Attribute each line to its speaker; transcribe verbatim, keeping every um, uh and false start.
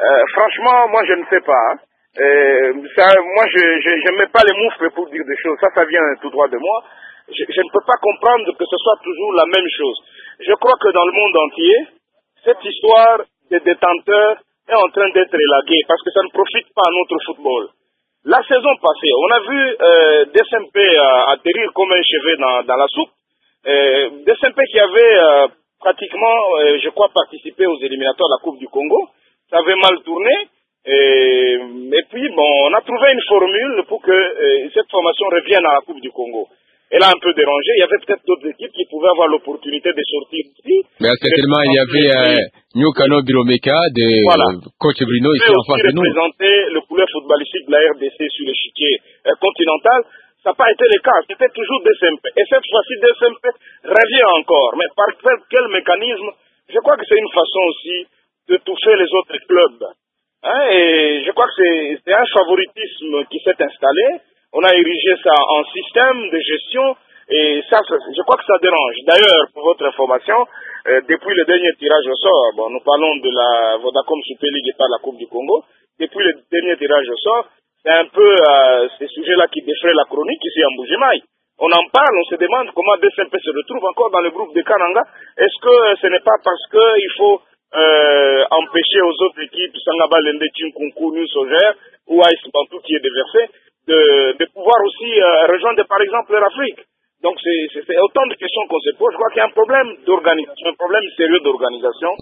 Speaker 1: Euh, franchement, moi je ne sais pas. Hein. Euh, ça, moi je je mets pas les moufles pour dire des choses. Ça, ça vient tout droit de moi. Je, je ne peux pas comprendre que ce soit toujours la même chose. Je crois que dans le monde entier, cette histoire des détenteurs est en train d'être élaguée parce que ça ne profite pas à notre football. La saison passée, on a vu euh, D S M P euh, atterrir comme un cheveu dans, dans la soupe. Euh, D S M P qui avait euh, pratiquement, euh, je crois, participé aux éliminatoires de la Coupe du Congo. Ça avait mal tourné. Et, et puis, bon, on a trouvé une formule pour que euh, cette formation revienne à la Coupe du Congo. Elle a un peu dérangé. Il y avait peut-être d'autres équipes qui pouvaient avoir l'opportunité de sortir ici.
Speaker 2: Mais certainement, il y avait euh, Nyokano Biromeka de voilà. Coach Bruno ici en face de nous.
Speaker 1: Représenter le couleur footballistique de la R D C sur l'échiquier euh, continental. Ça n'a pas été le cas. C'était toujours D S M P. Et cette fois-ci, D S M P revient encore. Mais par quel mécanisme? Je crois que c'est une façon aussi de toucher les autres clubs. Hein, et je crois que c'est un favoritisme qui s'est installé. On a érigé ça en système de gestion et ça, je crois que ça dérange. D'ailleurs, pour votre information, euh, depuis le dernier tirage au sort, bon, nous parlons de la Vodacom Super League et pas la Coupe du Congo, depuis le dernier tirage au sort, c'est un peu euh, ces sujets-là qui défraient la chronique ici en Mbuji-Mayi. On en parle, on se demande comment D S M P se retrouve encore dans le groupe de Kananga. Est-ce que euh, ce n'est pas parce qu'il faut euh, empêcher aux autres équipes, Sangaba, Lende, Tinkunku, New Soger ou Aïs Bantou qui est déversé, de, de pouvoir aussi euh, rejoindre par exemple l'Afrique. Donc c'est autant de questions qu'on se pose. Je crois qu'il y a un problème d'organisation, un problème sérieux d'organisation.